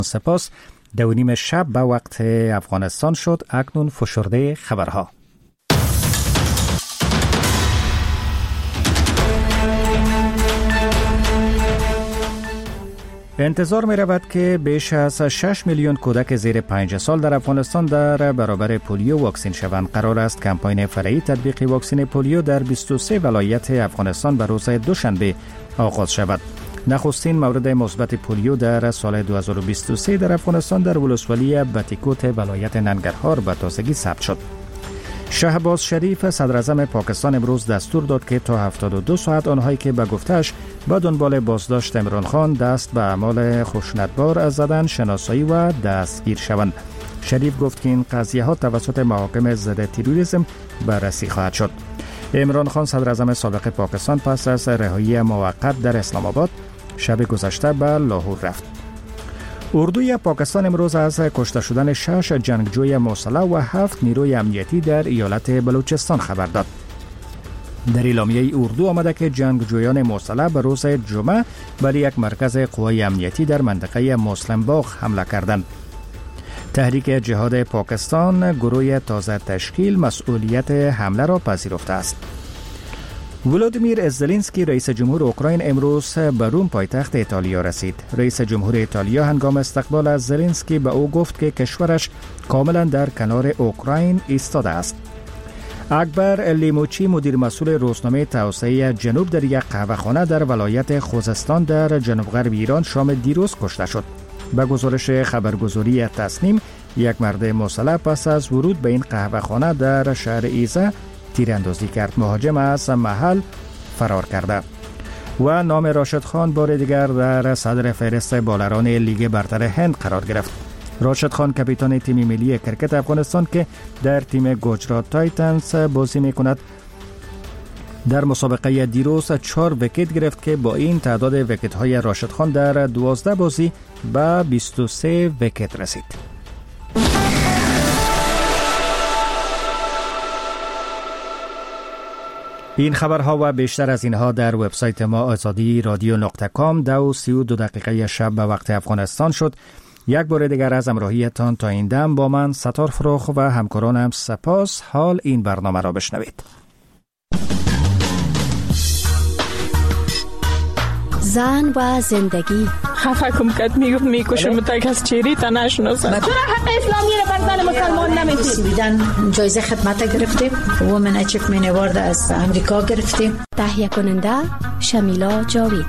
سپاس 2:30 شب به وقت افغانستان شد. اکنون فشرده خبرها. انتظار می رود که بیش از 6 میلیون کودک زیر 5 سال در افغانستان در برابر پولیو واکسین شوند. قرار است کمپاین فرعی تطبیق واکسین پولیو در 23 ولایت افغانستان به روز دوشنبه آغاز شود. نخستین مورد مثبت پولیو در سال 2023 در افغانستان در ولسوالی بتیکوت ولایت ننگرهار به تازگی ثبت شد. شهباز شریف صدر اعظم پاکستان امروز دستور داد که تا 72 ساعت آنهایی که به گفته‌اش به دنبال بازداشت عمران خان دست به اعمال خشونتبار از زدن شناسایی و دستگیر شوند. شریف گفت که این قضیه ها توسط محاکم ضد تروریسم بررسی خواهد شد. عمران خان صدر اعظم سابق پاکستان پس از رهایی موقت در اسلام آباد شب گذشته به لاهور رفت. اردوی پاکستان امروز از کشته شدن 6 جنگجوی مسلح و 7 نیروی امنیتی در ایالت بلوچستان خبر داد. در اعلامیه اردو آمده که جنگجویان مسلح به روز جمعه بر یک مرکز قوای امنیتی در منطقه مسلم باغ حمله کردند. تحریک جهاد پاکستان گروه تازه تشکیل مسئولیت حمله را پذیرفته است. ولودیمیر زلنسکی رئیس جمهور اوکراین امروز به روم پایتخت ایتالیا رسید. رئیس جمهور ایتالیا هنگام استقبال از زلنسکی به او گفت که کشورش کاملا در کنار اوکراین ایستاده است. اکبر لیموچی مدیر مسئول روزنامه توسعه جنوب در یک قهوه‌خانه در ولایت خوزستان در جنوب غرب ایران شام دیروز کشته شد. به گزارش خبرگزاری تصنیم یک مرد مسلح پس از ورود به این قهوه‌خانه در شهر ایزه تیراندازی کرد. مهاجم از محل فرار کرده و نام راشد خان بار دیگر در صدر فهرست بالران لیگ برتر هند قرار گرفت. راشد خان کاپیتان تیم ملی کرکت افغانستان که در تیم گجرات تایتنز بازی می‌کند در مسابقه دیروز 4 ویکت گرفت که با این تعداد ویکت‌های راشد خان در 12 بازی به 23 ویکت رسید. این خبرها و بیشتر از اینها در وبسایت ما azadi.radio.com 2:32 شب به وقت افغانستان شد. یک بار دیگر از همراهیتان تا این دم با من ستار فروخ و همکارانم سپاس. حال این برنامه را بشنوید. زن و زندگی خفه کم کت میکشم تا کس چیری تا نشناسم. چرا حق اسلامی را بر زن مسلمان نمیدید؟ سویدن جایزه خدمت گرفتیم. وومن اچیومنت اوارد از امریکا گرفتیم. تهیه کننده شمیلا جاوید.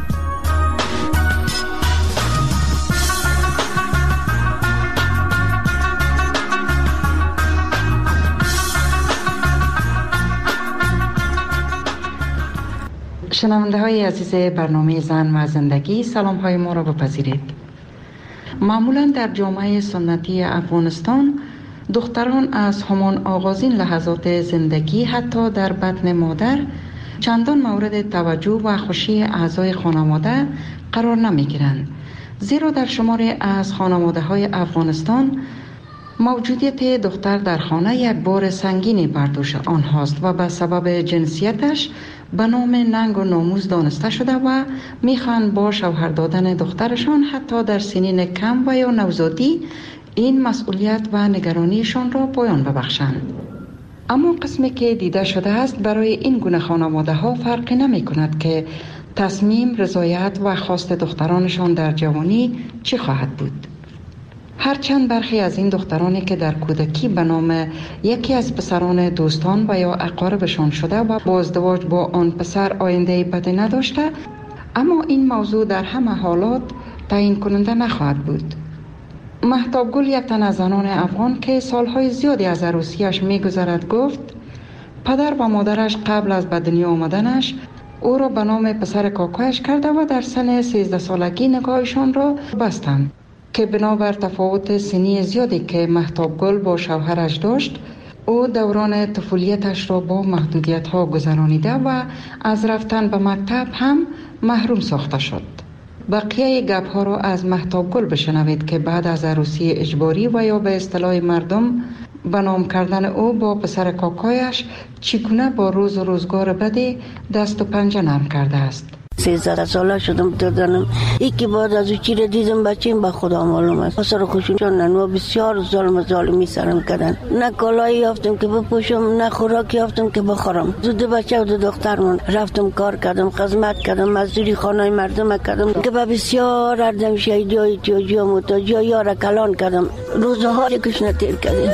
شنونده های عزیز برنامه زن و زندگی، سلام های ما را بپذیرید. معمولا در جامعه سنتی افغانستان دختران از همان آغازین لحظات زندگی حتی در بطن مادر چندان مورد توجه و خوشی اعضای خانواده قرار نمی گیرند، زیرا در شماری از خانواده های افغانستان موجودیت دختر در خانه یک بار سنگینی بر دوش آنهاست و به سبب جنسیتش به نام ننگ و ناموس دانسته شده و میخوان با شوهر دادن دخترشان حتی در سنین کم و یا نوزادی این مسئولیت و نگرانیشان را پایان ببخشند. اما قسمی که دیده شده است برای این گونه خانواده ها فرقی نمی کند که تصمیم، رضایت و خواست دخترانشان در جوانی چی خواهد بود. هرچند برخی از این دخترانی که در کودکی به نام یکی از پسران دوستان و یا اقاربشان شده و با ازدواج با آن پسر آینده بدی نداشته، اما این موضوع در همه حالات تعیین کننده نخواهد بود. مهتاب گل، یک تن از زنان افغان که سالهای زیادی از عروسیش می‌گذرد، گفت پدر و مادرش قبل از به دنیا آمدنش او را به نام پسر کاکایش کرده و در سن 13 سالگی نکاحشان را بستند که بنابر تفاوت سنی زیادی که مهتاب گل با شوهرش داشت، او دوران طفولیتش را با محدودیت‌ها گذرانیده و از رفتن به مکتب هم محروم ساخته شد. بقیه گپ‌ها را از مهتاب گل بشنوید که بعد از عروسی اجباری و یا به اصطلاح مردم به نام کردن او با پسر کاکایش چگونه با روز و روزگار بدی دست و پنجه نرم کرده است. 13 ساله شدم دادنم. یکی بعد از چی را دیدم بچه‌م به خدا معلوم است. اثر خوشون چون بسیار ظالمی سرم کردن. نه کالایی یافتم که بپوشم، نه خوراکی یافتم که بخورم. دو بچه و دو دخترم رفتم کار کردم، خدمت کردم، مزدوری خانه مردم کردم که به بسیار اردم شهیدی های تیاجی و متاجی ها یار کلان کردم. روزها یکش نتیر کردیم.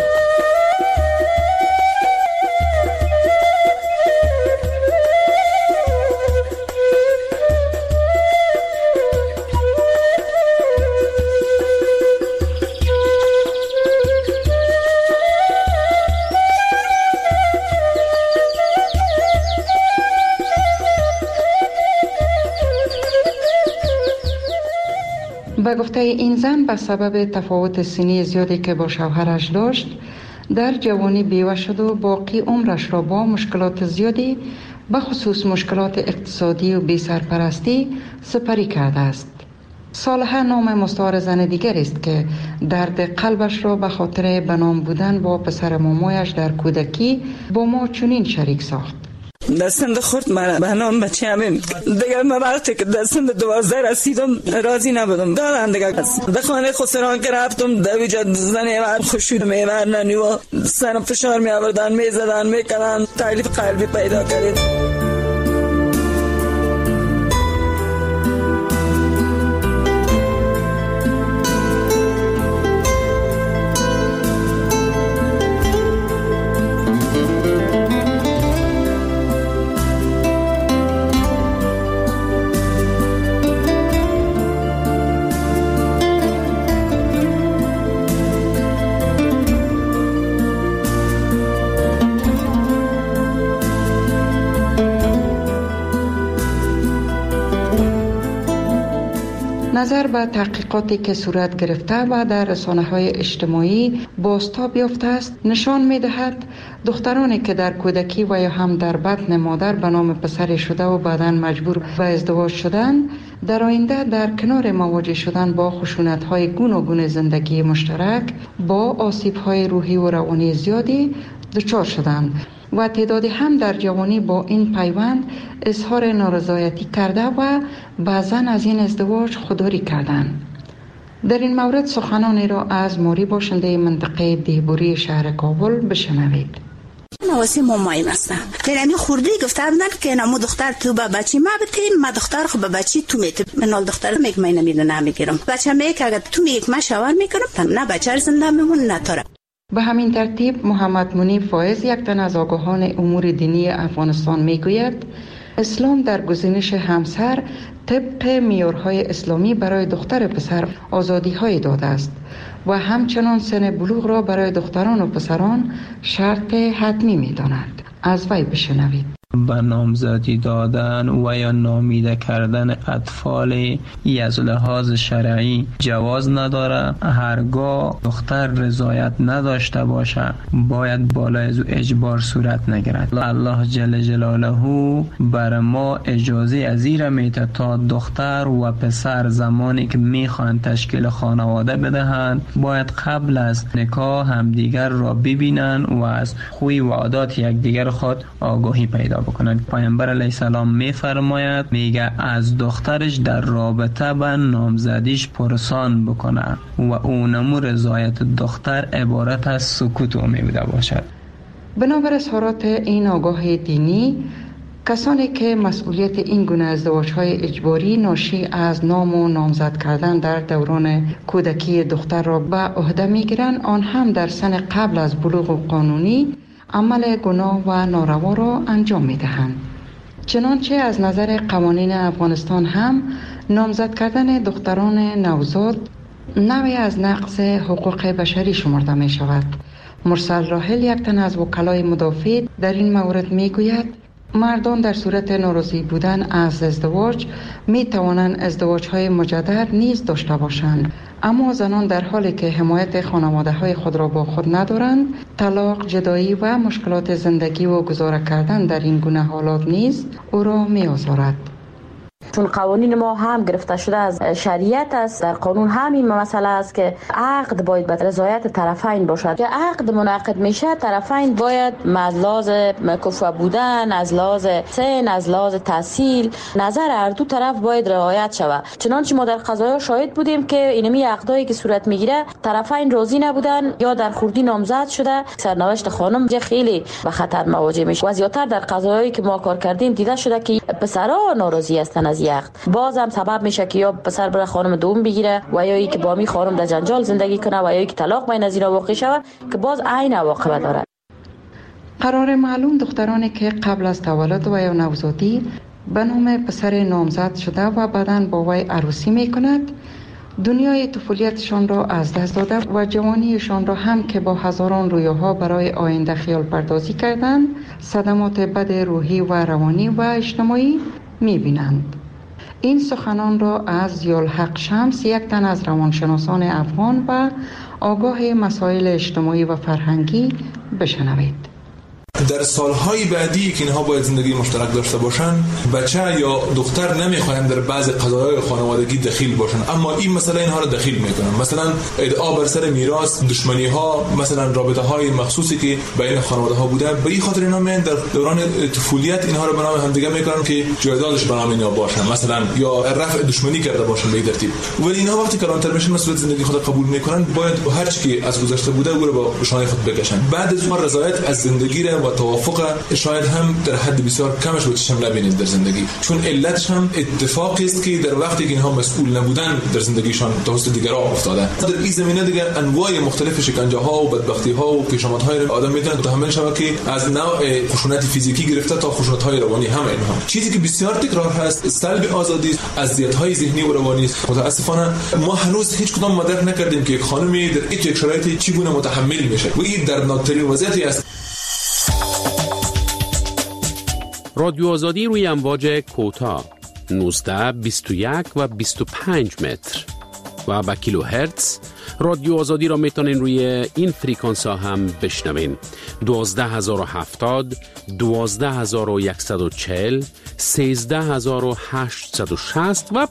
به گفته این زن به سبب تفاوت سنی زیادی که با شوهرش داشت در جوانی بیوه شد و باقی عمرش را با مشکلات زیادی به خصوص مشکلات اقتصادی و بی سرپرستی سپری کرده است. صالحه نام مستعار زن دیگر است که درد قلبش را به خاطر بنام بودن با پسر مامایش در کودکی با ما چنین شریک ساخت. دستم خورد من به نام بچه همین دیگه من وقتی که دستم 12 رسیدم راضی نبودم دارم دیگه در خانه خسران که رفتم در ویجا زنی من خوشید میورننی و سرم فشار می آوردن می زدن می کردن تکلیف قلبی پیدا کردید. نظر به تحقیقاتی که صورت گرفته و در رسانه‌های اجتماعی بازتاب یافته است نشان می‌دهد دخترانی که در کودکی و یا هم در بطن مادر به نام پسر شده و بعداً مجبور به ازدواج شدند در آینده در کنار مواجه شدن با خشونت‌های گوناگون زندگی مشترک با آسیب‌های روحی و روانی زیادی دچار شدند و تعدادی هم در جوانی با این پیوند اظهار نارضایتی کرده و بعضاً از این ازدواج خودداری کردند. در این مورد سخنانی را از موری باشنده منطقه دیهبوری شهر کابل بشنوید. نواسی مامایم هستم. ترمی خوردی گفته بودن که نمو دختر تو با بچی ما بتین ما دختر خب با بچی تو میت منال دختر میگم من نمیگیرم بچه میگه اگه تو میگی من شوهر میکنم نه بچه زنده میمون نه تاره. به همین ترتیب محمد منیب فایز یک تن از آگاهان امور دینی افغانستان میگوید اسلام در گزینش همسر طبق معیارهای اسلامی برای دختر پسر آزادی‌های داده است و همچنان سن بلوغ را برای دختران و پسران شرط حتمی می‌داند. از وی بشنوید. به نامزدی دادن و یا نامیده کردن اطفال از لحاظ شرعی جواز نداره. هرگاه دختر رضایت نداشته باشه باید بالای از اجبار صورت نگیرد. الله جل جلاله بر ما اجازه ازیر میده تا دختر و پسر زمانی که میخوان تشکیل خانواده بدهند باید قبل از نکاح همدیگر را ببینن و از خوی و عادات یکدیگر خود آگاهی پیدا بکنند. پیامبر علیه السلام میفرماید میگه از دخترش در رابطه با نامزدیش پرسان بکنه و اونمو رضایت دختر عبارت از سکوت و میبوده باشد. بنابر اظهارات این آگاه دینی کسانی که مسئولیت این گونه ازدواج‌های اجباری ناشی از نام و نامزد کردن در دوران کودکی دختر را به عهده میگیرند آن هم در سن قبل از بلوغ قانونی عمل گناه و ناروا را انجام می‌دهند. چنانچه از نظر قوانین افغانستان هم نامزد کردن دختران نوزاد نوعی از نقض حقوق بشری شمرده می شود. مرسل راحل یک تن از وکلای مدافع در این مورد می گوید مردان در صورت ناراضی بودن از ازدواج می توانند ازدواج‌های مجدد نیز داشته باشند، اما زنان در حالی که حمایت خانواده‌های خود را با خود ندارند طلاق، جدایی و مشکلات زندگی و گذار کردن در این گونه حالات نیز او را می آزارد. چون قوانین ما هم گرفته شده از شریعت است. در قانون همین مسئله است که عقد باید به رضایت طرفین باشد. که عقد منعقد میشه طرفین باید از لحاظ کفو بودن، از لحاظ سن، از لحاظ تحصیل، نظر هر دو طرف باید رعایت شود. چنانچه ما در قضایا شاهد بودیم که اینمی عقدایی که صورت میگیره طرفین راضی نبودن یا در خوردی نامزد شده، سرنوشت خانم خیلی به خطر مواجه میشه. و زیاتر در قضایایی که ما کار کردیم دیده شده که پسرها ناراضی هستن از عقد، بازم سبب میشه که یا پسر بره خانم دوم بگیره و یا اینکه با می خانم در جنجال زندگی کنه و یا اینکه طلاق بین از اینا واقع شود که باز عین عواقب داره. قرار معلوم دخترانی که قبل از تولد و یا نوزادی به نام پسر نامزد شده و بعداً با وی عروسی میکند، دنیای طفولیتشان را از دست داده و جوانیشان را هم که با هزاران رویاها برای آینده خیال پردازی کردند، صدمات بد روحی و روانی و اجتماعی میبینند. این سخنان را از ضیاءالحق شمس، یک تن از روانشناسان افغان و آگاه مسائل اجتماعی و فرهنگی، بشنوید. در سالهای بعدی که اینها باید زندگی مشترک داشته باشن، بچه یا دختر نمیخواین در بعض قضایای خانوادگی دخیل باشن، اما این مسئله اینها را دخیل میکنن. مثلا ادعا بر سر میراث، دشمنی ها، مثلا رابطه های مخصوصی که بین خانواده ها بوده، به این خاطر اینا میان در دوران طفولیت اینها را به نام همدیگه میکنن که جایدادش به نام اینا باشن، مثلا یا رفع دشمنی کرده باشن به این ترتیب. ولی اینها وقتی کلانتر میشن مسئولیت زندگی خود قبول میکنن، باید هر چی که از گذشته بوده او را با شانه خود بکشن. بعد از اون رضایت از زندگی را و توافق شاید هم در حد بسیار کمش رو چشم نبینید در زندگی، چون علتش هم اتفاقی است که در وقتی که اینها مسئول نبودن در زندگیشان توسط دیگران افتاده. در این زمینه دیگه انواع مختلف شکنجه ها و بدبختی ها و پیشامدهای آدم میتونه متحمل شود که از نوع خشونت فیزیکی گرفته تا خشونت های روانی هم اینها. چیزی که بسیار تکرار هست سلب آزادی، اذیت های ذهنی و روانی است. متاسفانه ما هنوز هیچ کدام مدرک نکردیم که یک خانمی در این شرایط چگونه متحمل میشه و این دردناکترین وضعیتی است. رادیو آزادی روی امواج کوتاه 19، 21 و 25 متر و با کیلو هرتز. رادیو آزادی را میتونین روی این فریکانس ها هم بشنوین: 12070، 12140، 13860 و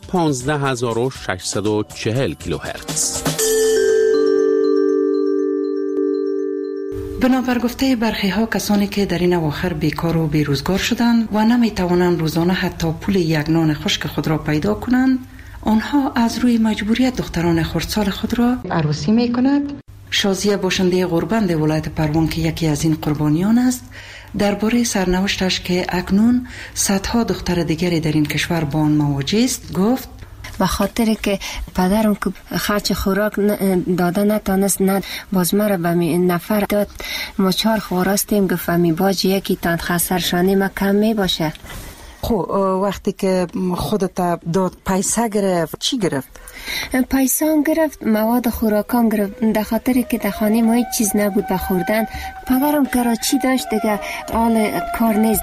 15640 کیلو هرتز. بنابر گفته برخی ها، کسانی که در این اواخر بیکار و بیروزگار شدند و نمی توانند روزانه حتی پول یک نان خشک خود را پیدا کنند، آنها از روی مجبوریت دختران خردسال خود را عروسی می کند. شازیه باشنده غربند ولایت پروان که یکی از این قربانیان است، درباره سرنوشتش که اکنون صدها دختر دیگری در این کشور با آن مواجه است گفت: به خاطر که پدرم که خرچ خوراک داده نتانست، نه باز مرا به نفر داد. ما 4 خواراستیم، گفت می باج یکی تان خسرشانی ما کم می باشه. خب وقتی که خودت داد پیسه گرفت چی گرفت؟ پیسه هم گرفت، مواد خوراکام گرفت. در خاطر که در خانه ما هیچ چیز نبود به خوردن. پدرم کراچی داشت دیگه، حال کار نیست.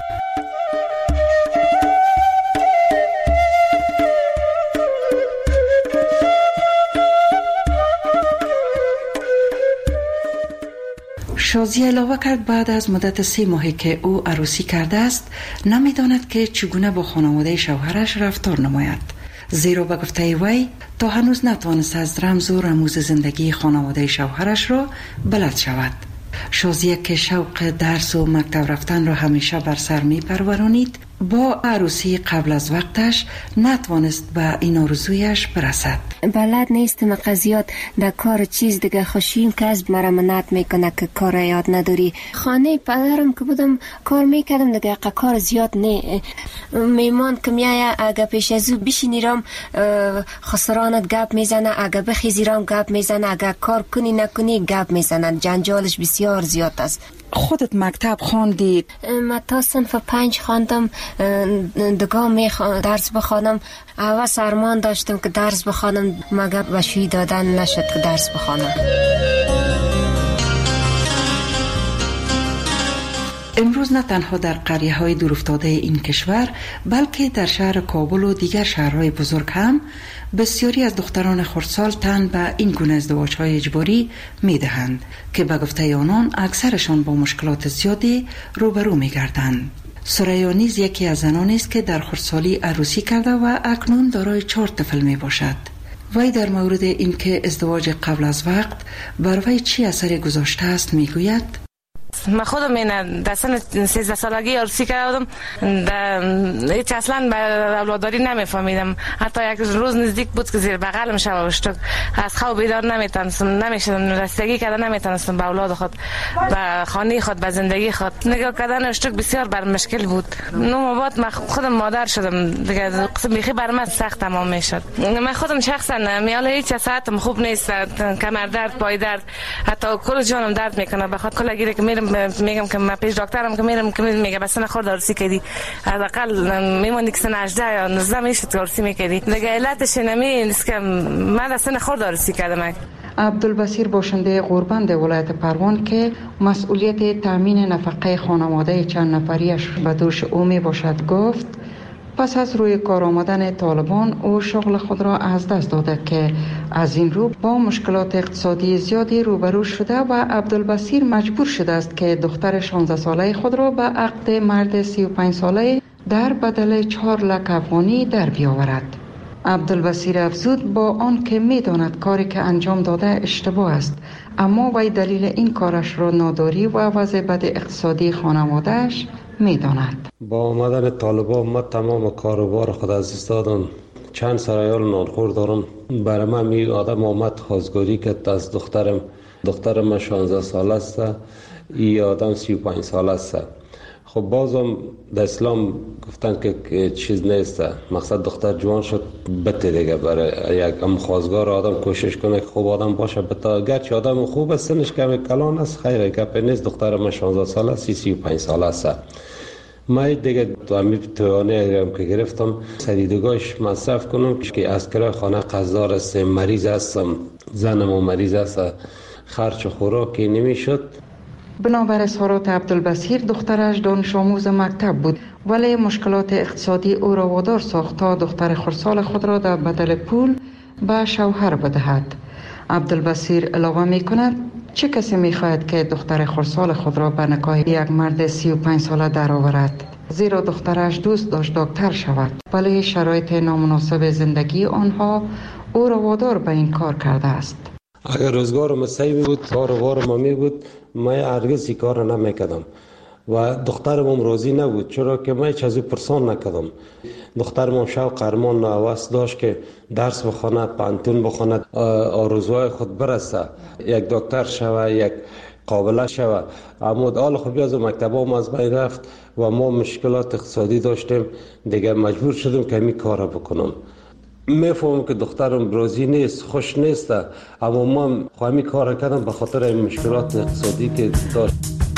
شازیه علاوه کرد بعد از مدت 3 ماهی که او عروسی کرده است، نمیداند که چگونه با خانواده شوهرش رفتار نماید، زیرا به گفته وی تا هنوز نتوانست از رمز و رموز زندگی خانواده شوهرش را بلد شود. شازیه که شوق درس و مکتب رفتن را همیشه بر سر می پرورانید، با عروسی قبل از وقتش نتوانست به این آرزویش برسد. بلد نیستم قضیات در کار چیز دیگه، خوشیم کسب مرا منعت میکنه که کار یاد نداری. خانه پدرم که بودم کار میکردم دیگه، کار زیاد نه. میمان که میایه اگه پیش از او بشینیرم خسرانت گپ میزنه، اگه بخیزیرم گپ میزنه، اگه کار کنی نکنی گپ میزنه. جنجالش بسیار زیاد است. خودت مکتب خواندی؟ من تا صنف 5 خواندم، دگاه درس بخوانم. اول سرمان داشتم که درس بخوانم، مگر بشوی دادن نشد که درس بخوانم. امروز نه تنها در قریه‌های دورافتاده این کشور، بلکه در شهر کابل و دیگر شهرهای بزرگ هم بسیاری از دختران خردسال تن به این گونه ازدواج‌های اجباری می‌دهند که به گفته آنان اکثرشان با مشکلات زیادی روبرو می‌گردند. ثریا نیز یکی از زنانی است که در خردسالی عروسی کرده و اکنون دارای 4 طفل می باشد. وی در مورد اینکه ازدواج قبل از وقت بر وی چی اثری گذاشته است می گوید: من خودم در سن 13 سالگی عروسی کردم. هیچ اصلا به اولاداری نمیفهمیدم. حتی یک روز نزدیک بود که زیر بغلم شب شد. از خواب بیدار نمیشدم. رسیدگی کردن نمیتونستم به اولاد خود، به خانه خود، به زندگی خود. نگاه کردن اشتک بسیار بر مشکل بود. نو بعد من خودم مادر شدم دیگه. قسم بیخی بر من سخت تمام میشد. من خودم شخصا میاله هیچ ساعتم خوب نیست. کمر درد، پای درد، حتی کل جانم درد میکنه. بخاطر کلا گیره که میگم که من پیش دکترم که میرم که میگه بس نخورد عروسی کردی، حداقل میمونی که سن 18 یا 19 میشد عروسی میکردی دیگه. علتش نیست که من اصلا نخورد عروسی کردم. عبدالبصیر باشنده غوربند ولایت پروان که مسئولیت تامین نفقه خانواده چند نفریش به دوش او می باشد گفت پس از روی کار آمدن طالبان او شغل خود را از دست داده که از این رو با مشکلات اقتصادی زیادی روبرو شده و عبدالبصیر مجبور شده است که دختر 16 ساله خود را به عقد مرد 35 ساله در بدل 4 لک افغانی در بیاورد. عبدالبصیر افزود با آن که می داند کاری که انجام داده اشتباه است، اما وی دلیل این کارش را ناداری و وضع بد اقتصادی خانوادهش می داند. با آمدن طالبان ما تمام کاروبار خود از دست دادم. چند سرایال نانخور دارم. برای من می آدم آمد خواستگاری که از دخترم 16 ساله است، ای آدم 35 ساله است. خب بازم در اسلام گفتن که چیز نیست، مقصد دختر جوان شد بته دیگه. برای یک خواستگار آدم کوشش کنه که خوب آدم باشه، بتا گرچه آدم خوب است سنش کم کلان است، خیره گپ نیست. دختر من 16 ساله است، 35 ساله است. من دیگه توانه که گرفتم سدیدگاهش مصرف کنم که از کرای خانه قرضدار است، مریض هستم، زنم مریض است، خرچ و خوراکی نمیشد. بنابر اظهارات عبدالبصیر دخترش دانش آموز مکتب بود، ولی مشکلات اقتصادی او را وادار ساخت تا دختر خردسال خود را در بدل پول به شوهر بدهد. عبدالبصیر علاوه می کند چه کسی می خواهد که دختر خردسال خود را به نکاح یک مرد 35 ساله در آورد؟ زیرا دخترش دوست داشت دکتر شود، ولی شرایط نامناسب زندگی آنها او را وادار به این کار کرده است. اگر روزگارم صحیح بود، کاروبارم می بود، من هرگز این کار نمیکردم و دخترم راضی نبود، چرا که من چیزی پرسان نکردم. دخترم شوق ارمان و هوس داشت که درس بخواند، پانتون بخواند، آرزوهای خود برسه، یک دکتر شوه، یک قابله شوه. اما حال خب از مکتبام از بین رفت و ما مشکلات اقتصادی داشتیم دیگه، مجبور شدم که می کار بکنم. میفهمم که دخترم راضی نیست، خوش نیست، اما من خواهی کار کردم به خاطر این مشکلات اقتصادی که داشت.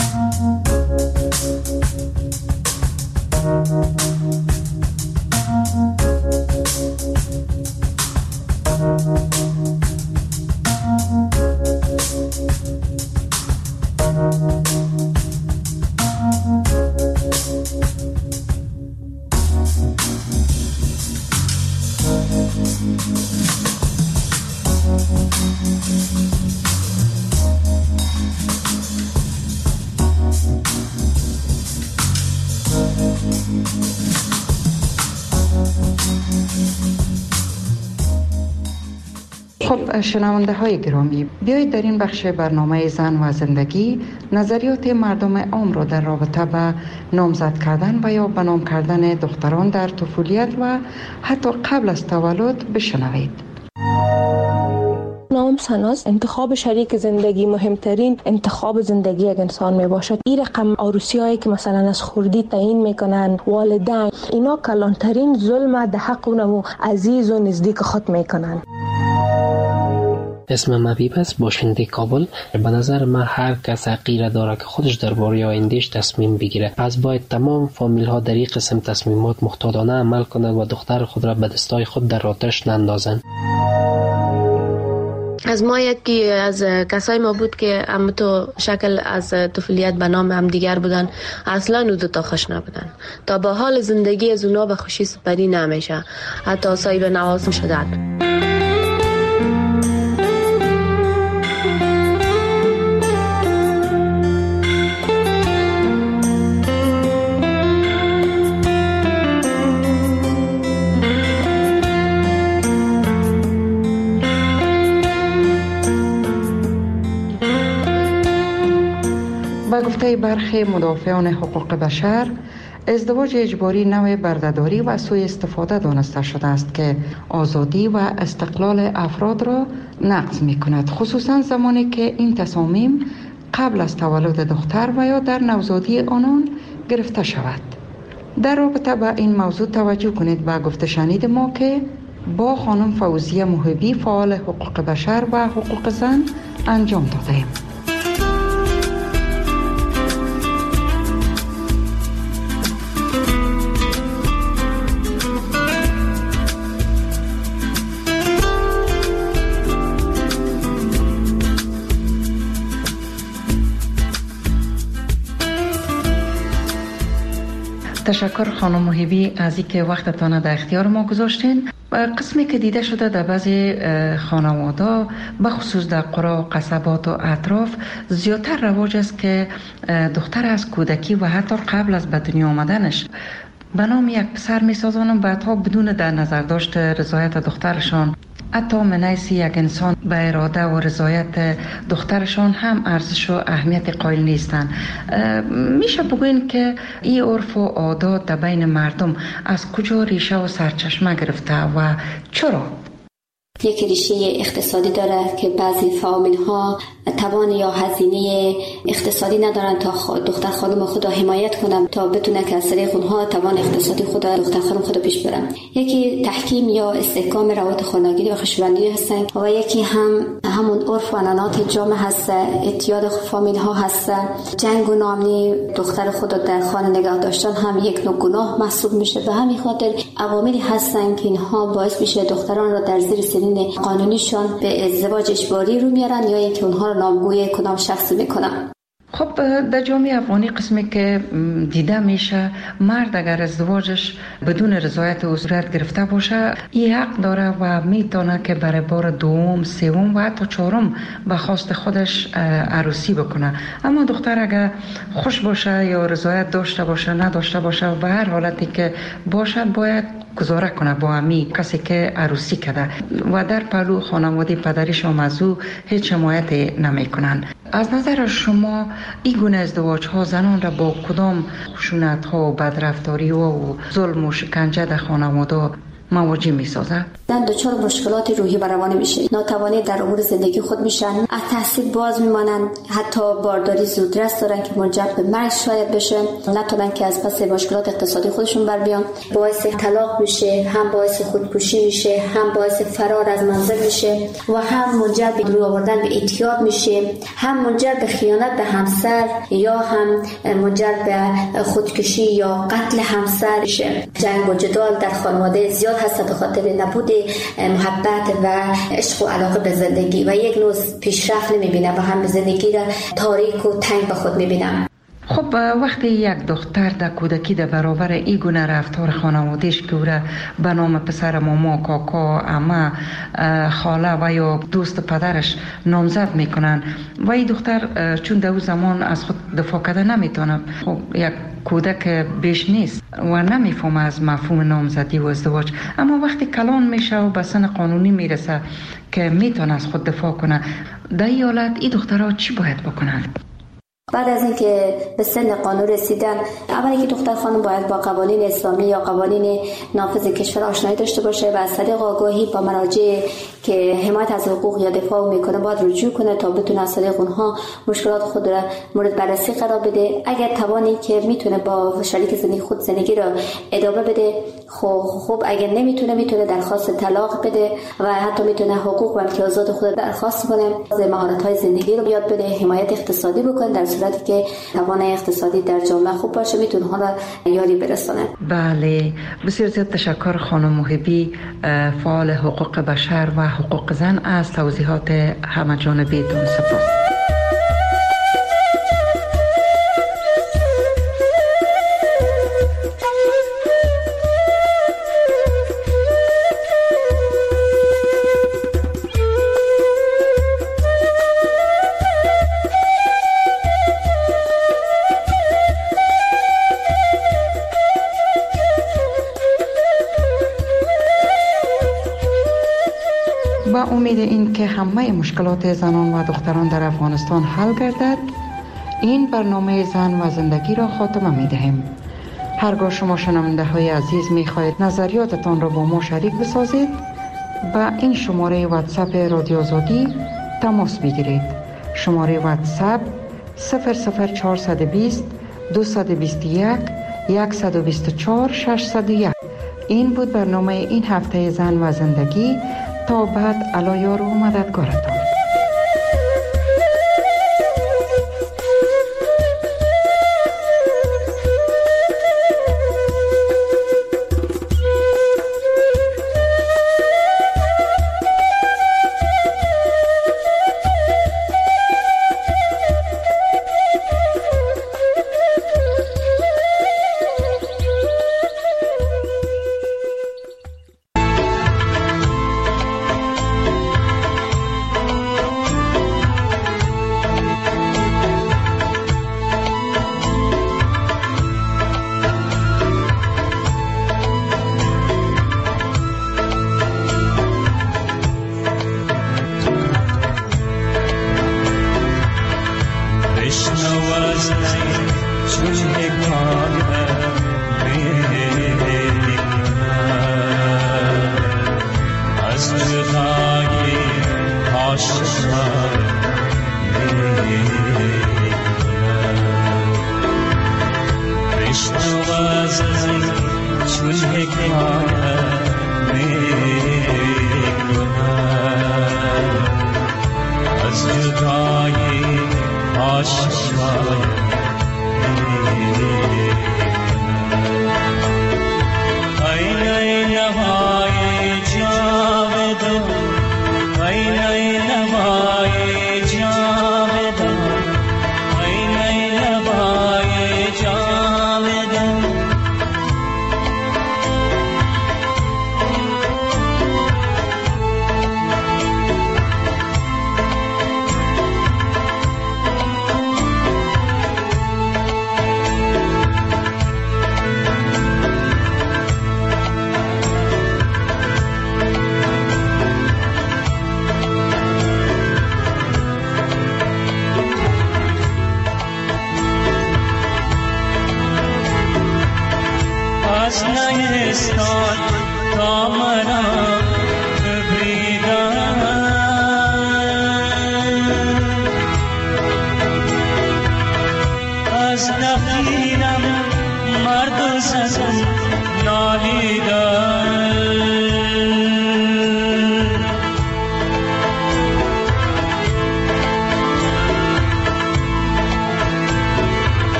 خب شنونده های گرامی، بیایید در این بخش برنامه زن و زندگی نظریات مردم عام را در رابطه به نامزد کردن و یا به نام کردن دختران در طفولیت و حتی قبل از تولد بشنوید. نام سناس انتخاب شریک زندگی مهمترین انتخاب زندگی یک انسان می باشد. این رقم عروسی هایی که مثلا از خردی تعیین میکنن والدین، اینا کلانترین ظلم در حق اونمو عزیز و نزدیک خود میکنن. اسمم حبیب است، باشنده کابل. به نظر من هر کس حقیره داره که خودش درباره آیندهش تصمیم بگیره، پس باید تمام فامیل ها در این قسم تصمیمات محتاطانه عمل کنند و دختر خود را به دستای خود در آتش نندازند. از ما یکی از کسای ما بود که هم تو شکل از طفولیت به نام هم دیگر بودن، اصلا او دوتا خوش نبودن. تا با حال زندگی از اونا به خوشی سپری نمیشه، حتی صاحب نواز شدن. به گفته برخی مدافعان حقوق بشر، ازدواج اجباری نوع بردهداری و سوء استفاده دانسته شده است که آزادی و استقلال افراد را نقض می کند، خصوصا زمانی که این تصامیم قبل از تولد دختر و یا در نوزادی آنان گرفته شود. در رابطه با این موضوع توجه کنید به گفته شنید ما که با خانم فوزیه محبی فعال حقوق بشر و حقوق زن انجام دادیم. تشکر خانم محبی از اینکه وقتتان در اختیار ما گذاشتین. قسمی که دیده شده در بعضی خانواده به خصوص در قرى و قصبات و اطراف زیادتر رواج است که دختر از کودکی و حتی قبل از به دنیا آمدنش به نام یک پسر می سازانند، بعدها بدون در نظر داشت رضایت دخترشان، حتی من حیث یک انسان به اراده و رضایت دخترشان هم ارزش و اهمیت قائل نیستند. میشه بگوین که این عرف و عادات در بین مردم از کجا ریشه و سرچشمه گرفته و چرا؟ یک ریشه اقتصادی داره که بعضی فامیل ها توان یا هزینه اقتصادی ندارن تا دختر خانم خود را حمایت کنن تا بتونه که از طریق اونها توان اقتصادی خود دختر خانم خود پیش برن. یکی تحکیم یا استحکام روابط خانوادگی و خویشاوندی هستن و یکی همون عرف و عنعنات جامعه هست، اعتیاد فامیل ها هست. جنگ و ناامنی دختر خود در خانه نگاه داشتن هم یک نوع گناه محسوب میشه. به همین خاطر عواملی هستن که اینها باعث میشه دختران را در زیر سنین قانونیشان به ازدواج اجباری رو میارن یا اینکه اونها رو نامگوی کدام شخصی میکنن. خب در جامعه افغانی قسمی که دیده میشه، مرد اگر ازدواجش بدون رضایت او صورت گرفته باشه، این حق داره و میتونه که برای بار دوم، سوم و حتی چهارم به خواست خودش عروسی بکنه. اما دختر اگر خوش باشه یا رضایت داشته باشه نداشته باشه و به هر حالتی که باشد باید گزاره کنه با امی کسی که عروسی کرده و در پهلو خانواده پدریش هم از او هیچ حمایت نمی کنن. از نظر شما این گونه ازدواج ها زنان را با کدام خشونت ها و بدرفتاری و ظلم و شکنجه در خانواده مواجه می سازد؟ زن دچار مشکلات روحی و روانی میشه، ناتوانی در امور زندگی خود میشن، از تحصیل باز میمانند، حتی بارداری زودرس دارن که منجر به مرگ شاید بشه، نتونن که از پس مشکلات اقتصادی خودشون بر بیان، باعث طلاق میشه، هم باعث خودکشی میشه، هم باعث فرار از منزل میشه و هم منجر به روی آوردن به اعتیاد میشه، هم منجر به خیانت به همسر یا هم منجر به خودکشی یا قتل همسر میشه. جنگ و جدال در خانواده زیاد هست به خاطر نبود محبت و عشق و علاقه به زندگی و یک نوع پیشرفت نمیبینه و هم زندگی را تاریک و تنگ به خود میبینم. خب وقتی یک دختر در کودکی در برابر این گونه رفتار خانوادهش که او را به نام پسر ماما، کاکا، عمه، خاله و یا دوست پدرش نامزد میکنن و این دختر چون در اون زمان از خود دفاع کرده نمیتونه، خب یک کودک بیش نیست و نمیفهمه از مفهوم نامزدی و ازدواج، اما وقتی کلان میشه و به سن قانونی میرسه که میتونه از خود دفاع کنه، در این حالت این دخترها چی باید بکنن؟ بعد از اینکه به سن قانون رسیدن، اولی که دختر خانم باید با قوانین اسلامی یا قوانین نافذ کشور آشنایی داشته باشه و از طریق آگاهی با مراجع که حمایت از حقوق یا دفاع میکنه باید رجوع کنه تا بتونه از طریق اونها مشکلات خود را مورد بررسی قرار بده. اگر توانی که میتونه با شریک زندگی خود زندگی را ادامه بده خوب، اگر نمیتونه میتونه درخواست طلاق بده و حتی میتونه حقوق و امتیازات خود درخواست کنه، مهارت‌های زندگی رو یاد بده، حمایت اقتصادی بکنه. در صورتی که توان اقتصادی در جامعه خوب باشه میتونه حالا یاری برسونه. بله، بسیار زیاد تشکر خانم محبی، فعال حقوق بشر و حقوق زن، از توضیحات همه جانبیتون. سپاس. با امید این که همه مشکلات زنان و دختران در افغانستان حل گردد، این برنامه زن و زندگی را خاتمه می دهیم. هرگاه شما شنونده های عزیز می خواهید نظریاتتان را با ما شریک بسازید، با این شماره واتساپ رادیو آزادی تماس بگیرید. شماره واتساپ 00420 221 124 601. این بود برنامه این هفته زن و زندگی. تا بعد، الایار و مددگارتان.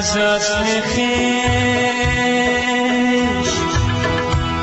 جشن خیلی